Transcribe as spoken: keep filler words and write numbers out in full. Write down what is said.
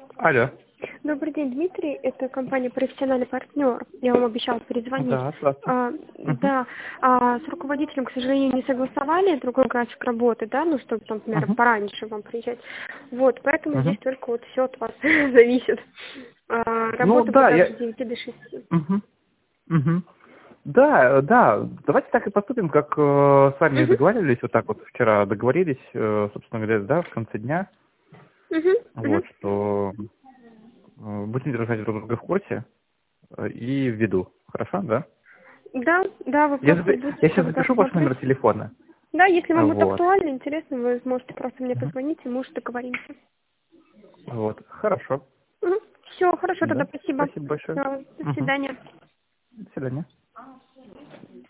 Алло. Добрый день, Дмитрий. Это компания «Профессиональный партнер». Я вам обещала перезвонить. Да, здравствуйте. А, Мгм. да, а, с руководителем, к сожалению, не согласовали другой график работы, да, ну, чтобы, там, например, Мгм. пораньше вам приезжать. Вот, поэтому здесь Мгм. только вот все от вас зависит. А, Ну работа будет да, также я. с девяти до шести. Мгм. Мгм. Да, да, давайте так и поступим, как э, с вами Угу, договаривались, вот так вот вчера договорились, э, собственно говоря, да, в конце дня, угу, угу. вот, что э, будем держать друг друга в курсе э, и в виду. Хорошо, да? Да, да, вы Я, просто запи- будете, я сейчас когда запишу ваш смотреть. номер телефона. Да, если вам будет Вот. актуально, интересно, вы сможете просто мне Мгм. позвонить, и мы уже договоримся. Вот. Хорошо. Все, хорошо, тогда Да. спасибо. Спасибо большое. Всё, до Мгм. свидания. До свидания.